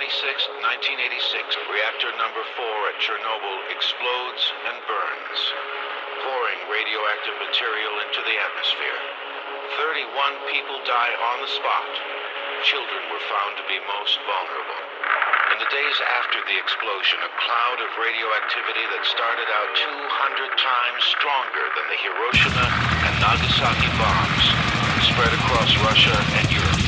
1986, reactor number 4 at Chernobyl explodes and burns, pouring radioactive material into the atmosphere. 31 people die on the spot. Children were found to be most vulnerable. In the days after the explosion, a cloud of radioactivity that started out 200 times stronger than the Hiroshima and Nagasaki bombs spread across Russia and Europe.